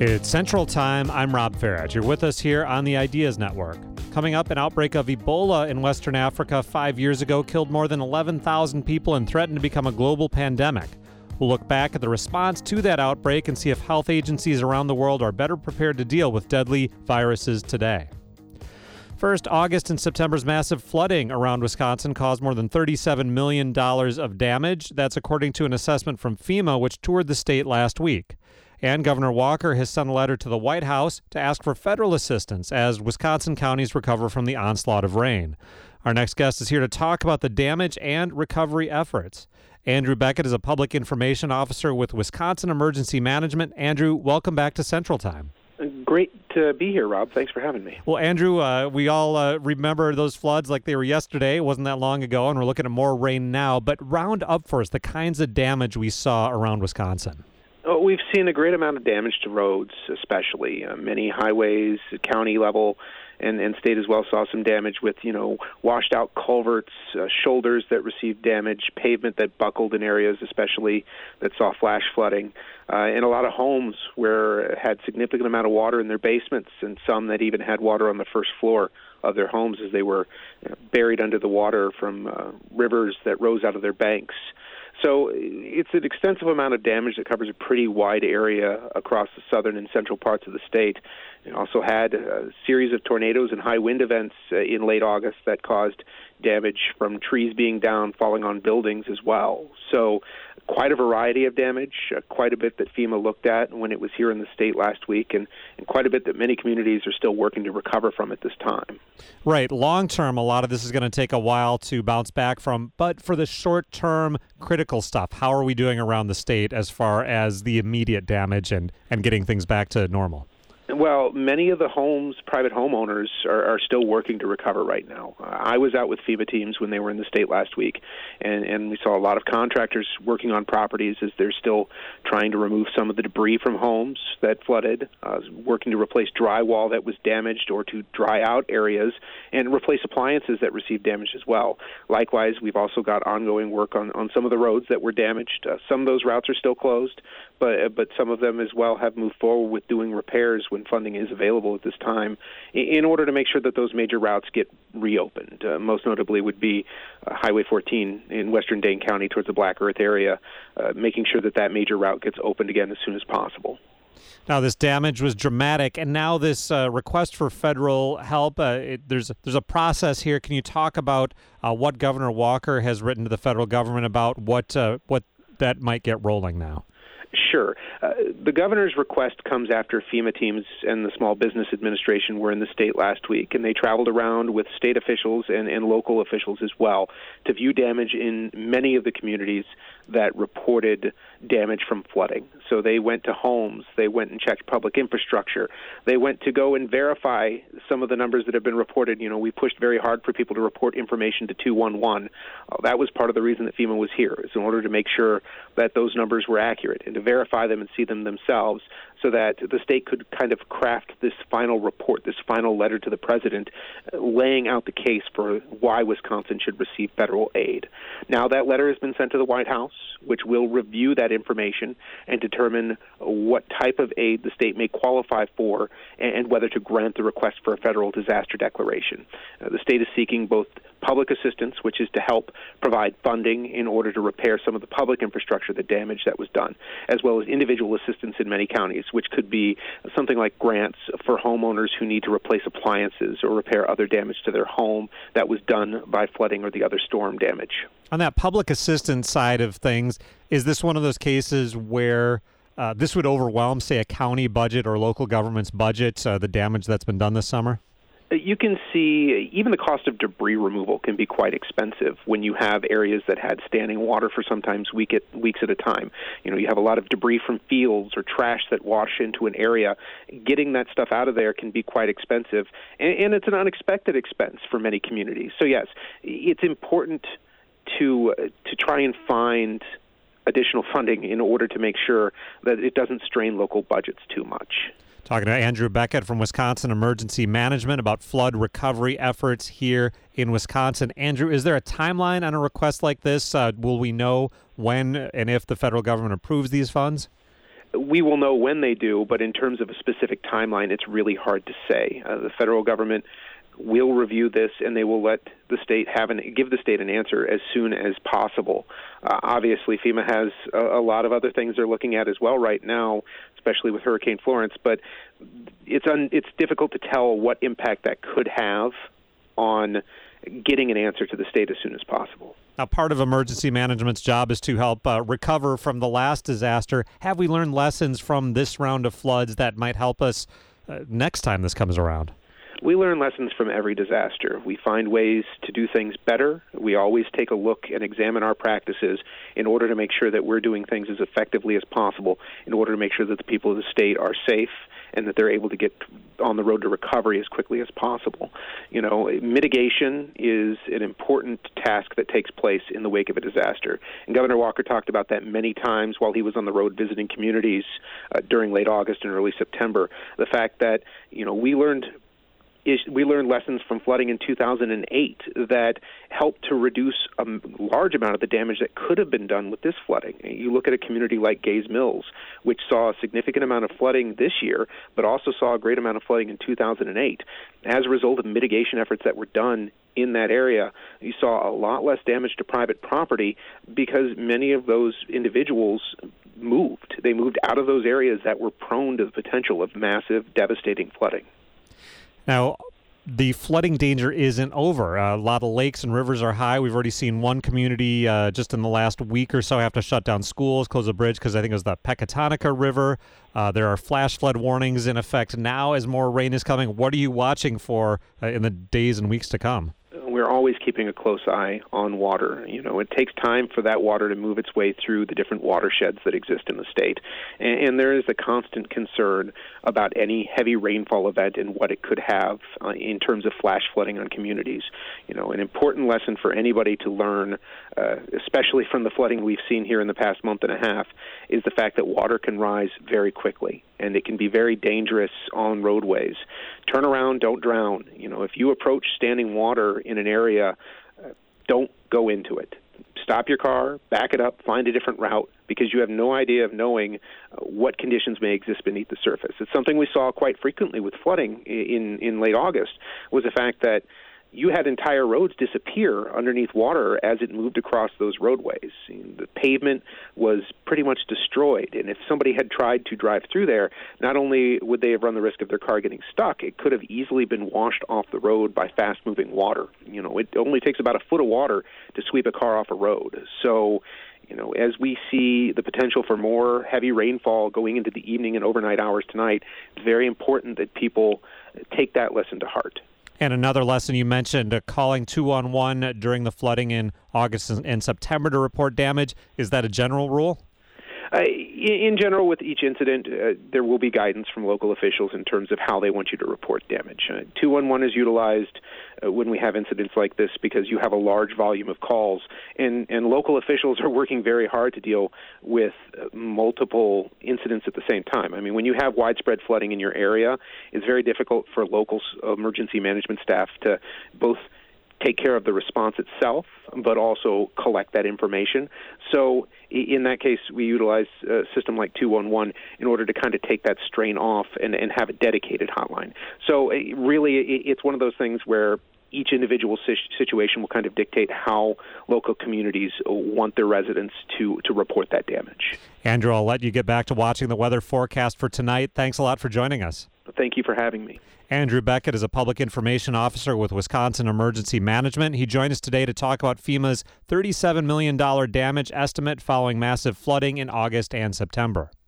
It's Central Time. I'm Rob Farage. You're with us here on the Ideas Network. Coming up, an outbreak of Ebola in Western Africa 5 years ago killed more than 11,000 people and threatened to become a global pandemic. We'll look back at the response to that outbreak and see if health agencies around the world are better prepared to deal with deadly viruses today. First, August and September's massive flooding around Wisconsin caused more than $37 million of damage. That's according to an assessment from FEMA, which toured the state last week. And Governor Walker has sent a letter to the White House to ask for federal assistance as Wisconsin counties recover from the onslaught of rain. Our next guest is here to talk about the damage and recovery efforts. Andrew Beckett is a public information officer with Wisconsin Emergency Management. Andrew, welcome back to Central Time. Great to be here, Rob. Thanks for having me. Well, Andrew, we all remember those floods like they were yesterday. It wasn't that long ago, and we're looking at more rain now. But round up for us the kinds of damage we saw around Wisconsin. Oh, we've seen a great amount of damage to roads, especially. Many highways, county level, and state as well saw some damage with, washed out culverts, shoulders that received damage, pavement that buckled in areas especially that saw flash flooding, and a lot of homes where had significant amount of water in their basements, and some that even had water on the first floor of their homes as they were buried under the water from rivers that rose out of their banks. So it's an extensive amount of damage that covers a pretty wide area across the southern and central parts of the state. It also had a series of tornadoes and high wind events in late August that caused damage from trees being down, falling on buildings as well. So quite a variety of damage, quite a bit that FEMA looked at when it was here in the state last week, and quite a bit that many communities are still working to recover from at this time. Right. Long term, a lot of this is going to take a while to bounce back from, but for the short term critical stuff, how are we doing around the state as far as the immediate damage and getting things back to normal? Well, many of the homes, private homeowners, are still working to recover right now. I was out with FEMA teams when they were in the state last week, and we saw a lot of contractors working on properties as they're still trying to remove some of the debris from homes that flooded, working to replace drywall that was damaged or to dry out areas, and replace appliances that received damage as well. Likewise, we've also got ongoing work on some of the roads that were damaged. Some of those routes are still closed, but some of them as well have moved forward with doing repairs when funding is available at this time in order to make sure that those major routes get reopened. Most notably would be Highway 14 in western Dane County towards the Black Earth area, making sure that major route gets opened again as soon as possible. Now, this damage was dramatic, and now this request for federal help, there's a process here. Can you talk about what Governor Walker has written to the federal government about what that might get rolling now? Sure. The governor's request comes after FEMA teams and the Small Business Administration were in the state last week, and they traveled around with state officials and local officials as well to view damage in many of the communities that reported damage from flooding. So they went to homes, they went and checked public infrastructure, they went to go and verify some of the numbers that have been reported. We pushed very hard for people to report information to 211. That was part of the reason that FEMA was here, is in order to make sure that those numbers were accurate and to verify them and see them themselves so that the state could kind of craft this final report, this final letter to the president, laying out the case for why Wisconsin should receive federal aid. Now that letter has been sent to the White House, which will review that information and determine what type of aid the state may qualify for and whether to grant the request for a federal disaster declaration. The state is seeking both public assistance, which is to help provide funding in order to repair some of the public infrastructure, the damage that was done, as well as individual assistance in many counties, which could be something like grants for homeowners who need to replace appliances or repair other damage to their home that was done by flooding or the other storm damage. On that public assistance side of things, is this one of those cases where this would overwhelm, say, a county budget or local government's budget, the damage that's been done this summer? You can see even the cost of debris removal can be quite expensive when you have areas that had standing water for sometimes weeks at a time. You have a lot of debris from fields or trash that wash into an area. Getting that stuff out of there can be quite expensive, and it's an unexpected expense for many communities. So yes, it's important to try and find additional funding in order to make sure that it doesn't strain local budgets too much. Talking to Andrew Beckett from Wisconsin Emergency Management about flood recovery efforts here in Wisconsin. Andrew, is there a timeline on a request like this? Will we know when and if the federal government approves these funds? We will know when they do, but in terms of a specific timeline, it's really hard to say. The federal government will review this, and they will let the state give the state an answer as soon as possible. Obviously, FEMA has a lot of other things they're looking at as well right now, especially with Hurricane Florence. But it's difficult to tell what impact that could have on getting an answer to the state as soon as possible. Now, part of emergency management's job is to help recover from the last disaster. Have we learned lessons from this round of floods that might help us next time this comes around? We learn lessons from every disaster. We find ways to do things better. We always take a look and examine our practices in order to make sure that we're doing things as effectively as possible, in order to make sure that the people of the state are safe and that they're able to get on the road to recovery as quickly as possible. Mitigation is an important task that takes place in the wake of a disaster. And Governor Walker talked about that many times while he was on the road visiting communities during late August and early September. The fact that, we learned lessons from flooding in 2008 that helped to reduce a large amount of the damage that could have been done with this flooding. You look at a community like Gays Mills, which saw a significant amount of flooding this year, but also saw a great amount of flooding in 2008. As a result of mitigation efforts that were done in that area, you saw a lot less damage to private property because many of those individuals moved. They moved out of those areas that were prone to the potential of massive, devastating flooding. Now, the flooding danger isn't over. A lot of lakes and rivers are high. We've already seen one community just in the last week or so have to shut down schools, close a bridge because I think it was the Pecatonica River. There are flash flood warnings in effect now as more rain is coming. What are you watching for in the days and weeks to come? We're always keeping a close eye on water. It takes time for that water to move its way through the different watersheds that exist in the state. And there is a constant concern about any heavy rainfall event and what it could have in terms of flash flooding on communities. An important lesson for anybody to learn, especially from the flooding we've seen here in the past month and a half, is the fact that water can rise very quickly, and it can be very dangerous on roadways. Turn around, don't drown. If you approach standing water in an area, don't go into it. Stop your car, back it up, find a different route, because you have no idea of knowing what conditions may exist beneath the surface. It's something we saw quite frequently with flooding in late August, was the fact that you had entire roads disappear underneath water as it moved across those roadways. The pavement was pretty much destroyed, and if somebody had tried to drive through there, not only would they have run the risk of their car getting stuck, it could have easily been washed off the road by fast-moving water. It only takes about a foot of water to sweep a car off a road. So, as we see the potential for more heavy rainfall going into the evening and overnight hours tonight, it's very important that people take that lesson to heart. And another lesson you mentioned, calling 211 during the flooding in August and September to report damage. Is that a general rule? In general, with each incident, there will be guidance from local officials in terms of how they want you to report damage. 211 is utilized when we have incidents like this because you have a large volume of calls, and local officials are working very hard to deal with multiple incidents at the same time. I mean, when you have widespread flooding in your area, it's very difficult for local emergency management staff to both take care of the response itself, but also collect that information. So in that case, we utilize a system like 211 in order to kind of take that strain off and have a dedicated hotline. So really, it's one of those things where each individual situation will kind of dictate how local communities want their residents to report that damage. Andrew, I'll let you get back to watching the weather forecast for tonight. Thanks a lot for joining us. Thank you for having me. Andrew Beckett is a public information officer with Wisconsin Emergency Management. He joined us today to talk about FEMA's $37 million damage estimate following massive flooding in August and September.